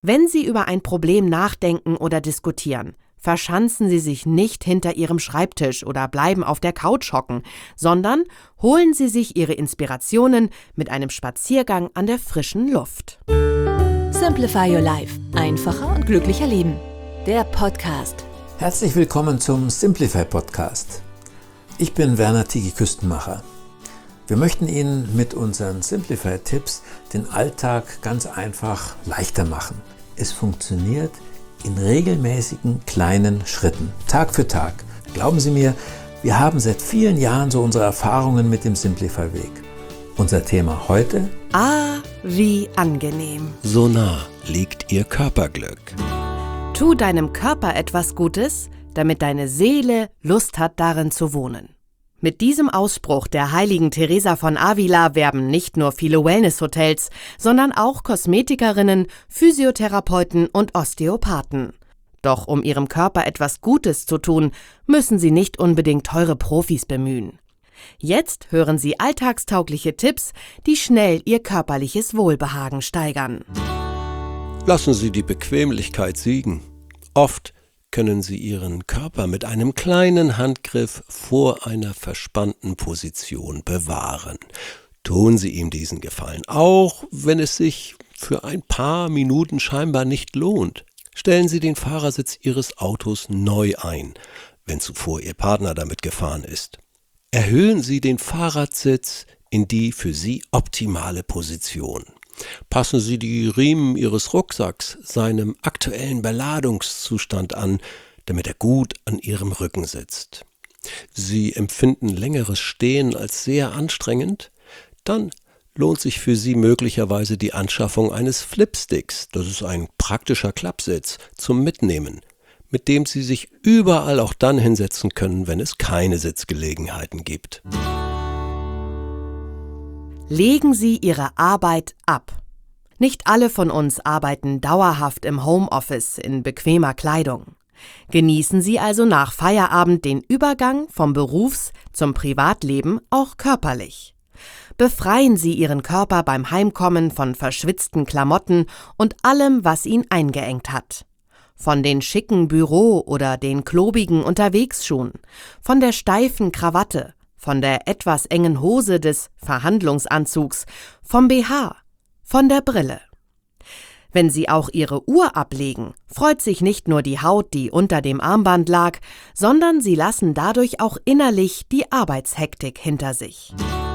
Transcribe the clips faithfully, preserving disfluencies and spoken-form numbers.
Wenn Sie über ein Problem nachdenken oder diskutieren, verschanzen Sie sich nicht hinter Ihrem Schreibtisch oder bleiben auf der Couch hocken, sondern holen Sie sich Ihre Inspirationen mit einem Spaziergang an der frischen Luft. Simplify Your Life. Einfacher und glücklicher leben. Der Podcast. Herzlich willkommen zum Simplify Podcast. Ich bin Werner Tigi Küstenmacher. Wir möchten Ihnen mit unseren Simplify-Tipps den Alltag ganz einfach leichter machen. Es funktioniert in regelmäßigen kleinen Schritten, Tag für Tag. Glauben Sie mir, wir haben seit vielen Jahren so unsere Erfahrungen mit dem Simplify-Weg. Unser Thema heute? Ah, wie angenehm. So nah liegt Ihr Körperglück. Tu deinem Körper etwas Gutes, damit deine Seele Lust hat, darin zu wohnen. Mit diesem Ausspruch der heiligen Teresa von Avila werben nicht nur viele Wellness-Hotels, sondern auch Kosmetikerinnen, Physiotherapeuten und Osteopathen. Doch um ihrem Körper etwas Gutes zu tun, müssen sie nicht unbedingt teure Profis bemühen. Jetzt hören Sie alltagstaugliche Tipps, die schnell Ihr körperliches Wohlbehagen steigern. Lassen Sie die Bequemlichkeit siegen. Oft können Sie Ihren Körper mit einem kleinen Handgriff vor einer verspannten Position bewahren. Tun Sie ihm diesen Gefallen, auch wenn es sich für ein paar Minuten scheinbar nicht lohnt. Stellen Sie den Fahrersitz Ihres Autos neu ein, wenn zuvor Ihr Partner damit gefahren ist. Erhöhen Sie den Fahrradsitz in die für Sie optimale Position. Passen Sie die Riemen Ihres Rucksacks seinem aktuellen Beladungszustand an, damit er gut an Ihrem Rücken sitzt. Sie empfinden längeres Stehen als sehr anstrengend? Dann lohnt sich für Sie möglicherweise die Anschaffung eines Flipsticks, das ist ein praktischer Klappsitz, zum Mitnehmen, mit dem Sie sich überall auch dann hinsetzen können, wenn es keine Sitzgelegenheiten gibt. Legen Sie Ihre Arbeit ab. Nicht alle von uns arbeiten dauerhaft im Homeoffice in bequemer Kleidung. Genießen Sie also nach Feierabend den Übergang vom Berufs- zum Privatleben auch körperlich. Befreien Sie Ihren Körper beim Heimkommen von verschwitzten Klamotten und allem, was ihn eingeengt hat. Von den schicken Büro- oder den klobigen Unterwegsschuhen, von der steifen Krawatte, von der etwas engen Hose des Verhandlungsanzugs, vom B H, von der Brille. Wenn Sie auch Ihre Uhr ablegen, freut sich nicht nur die Haut, die unter dem Armband lag, sondern Sie lassen dadurch auch innerlich die Arbeitshektik hinter sich.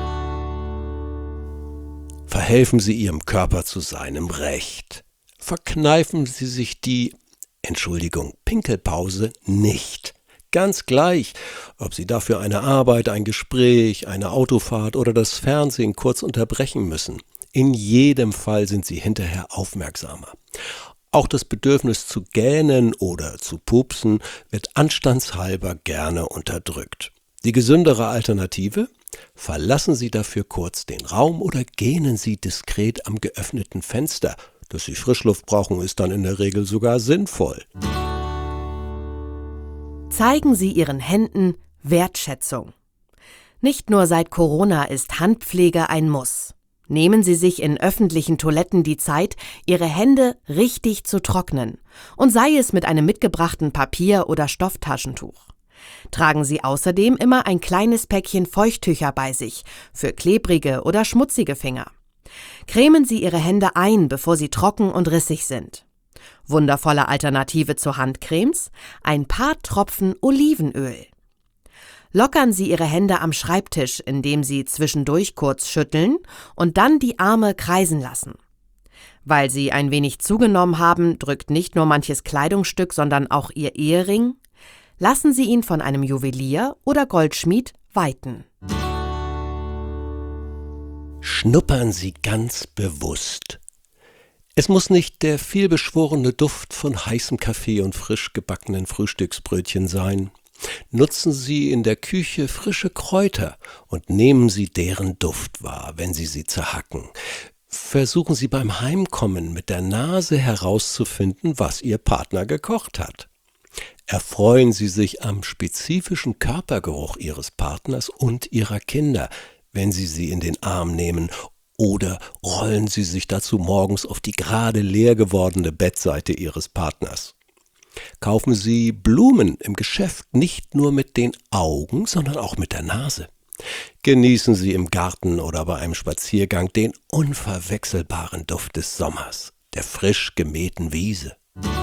Verhelfen Sie Ihrem Körper zu seinem Recht. Verkneifen Sie sich die, Entschuldigung, Pinkelpause nicht. Ganz gleich, ob Sie dafür eine Arbeit, ein Gespräch, eine Autofahrt oder das Fernsehen kurz unterbrechen müssen. In jedem Fall sind Sie hinterher aufmerksamer. Auch das Bedürfnis zu gähnen oder zu pupsen wird anstandshalber gerne unterdrückt. Die gesündere Alternative? Verlassen Sie dafür kurz den Raum oder gähnen Sie diskret am geöffneten Fenster. Dass Sie Frischluft brauchen, ist dann in der Regel sogar sinnvoll. Zeigen Sie Ihren Händen Wertschätzung. Nicht nur seit Corona ist Handpflege ein Muss. Nehmen Sie sich in öffentlichen Toiletten die Zeit, Ihre Hände richtig zu trocknen, und sei es mit einem mitgebrachten Papier- oder Stofftaschentuch. Tragen Sie außerdem immer ein kleines Päckchen Feuchttücher bei sich für klebrige oder schmutzige Finger. Cremen Sie Ihre Hände ein, bevor sie trocken und rissig sind. Wundervolle Alternative zu Handcremes: ein paar Tropfen Olivenöl. Lockern Sie Ihre Hände am Schreibtisch, indem Sie zwischendurch kurz schütteln und dann die Arme kreisen lassen. Weil Sie ein wenig zugenommen haben, drückt nicht nur manches Kleidungsstück, sondern auch Ihr Ehering. Lassen Sie ihn von einem Juwelier oder Goldschmied weiten. Schnuppern Sie ganz bewusst. Es muss nicht der vielbeschworene Duft von heißem Kaffee und frisch gebackenen Frühstücksbrötchen sein. Nutzen Sie in der Küche frische Kräuter und nehmen Sie deren Duft wahr, wenn Sie sie zerhacken. Versuchen Sie beim Heimkommen mit der Nase herauszufinden, was Ihr Partner gekocht hat. Erfreuen Sie sich am spezifischen Körpergeruch Ihres Partners und Ihrer Kinder, wenn Sie sie in den Arm nehmen oder rollen Sie sich dazu morgens auf die gerade leer gewordene Bettseite Ihres Partners. Kaufen Sie Blumen im Geschäft nicht nur mit den Augen, sondern auch mit der Nase. Genießen Sie im Garten oder bei einem Spaziergang den unverwechselbaren Duft des Sommers, der frisch gemähten Wiese.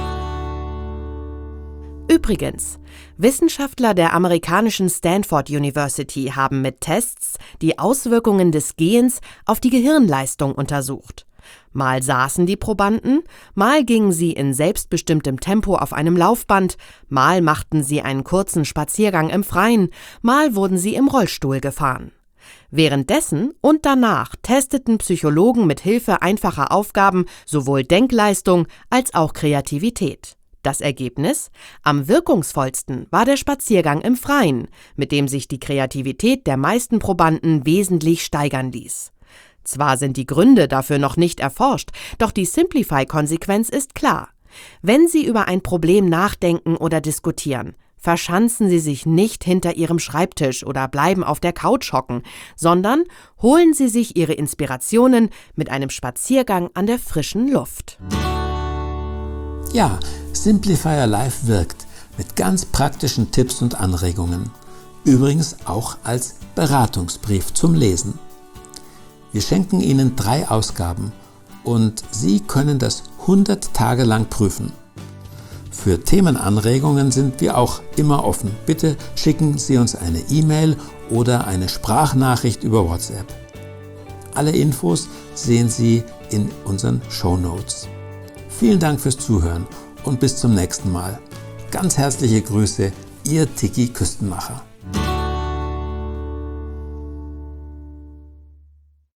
Übrigens, Wissenschaftler der amerikanischen Stanford University haben mit Tests die Auswirkungen des Gehens auf die Gehirnleistung untersucht. Mal saßen die Probanden, mal gingen sie in selbstbestimmtem Tempo auf einem Laufband, mal machten sie einen kurzen Spaziergang im Freien, mal wurden sie im Rollstuhl gefahren. Währenddessen und danach testeten Psychologen mit Hilfe einfacher Aufgaben sowohl Denkleistung als auch Kreativität. Das Ergebnis? Am wirkungsvollsten war der Spaziergang im Freien, mit dem sich die Kreativität der meisten Probanden wesentlich steigern ließ. Zwar sind die Gründe dafür noch nicht erforscht, doch die Simplify-Konsequenz ist klar. Wenn Sie über ein Problem nachdenken oder diskutieren, verschanzen Sie sich nicht hinter Ihrem Schreibtisch oder bleiben auf der Couch hocken, sondern holen Sie sich Ihre Inspirationen mit einem Spaziergang an der frischen Luft. Ja, Simplify Your Life wirkt mit ganz praktischen Tipps und Anregungen. Übrigens auch als Beratungsbrief zum Lesen. Wir schenken Ihnen drei Ausgaben und Sie können das hundert Tage lang prüfen. Für Themenanregungen sind wir auch immer offen. Bitte schicken Sie uns eine E-Mail oder eine Sprachnachricht über WhatsApp. Alle Infos sehen Sie in unseren Shownotes. Vielen Dank fürs Zuhören und bis zum nächsten Mal. Ganz herzliche Grüße, Ihr Tiki Küstenmacher.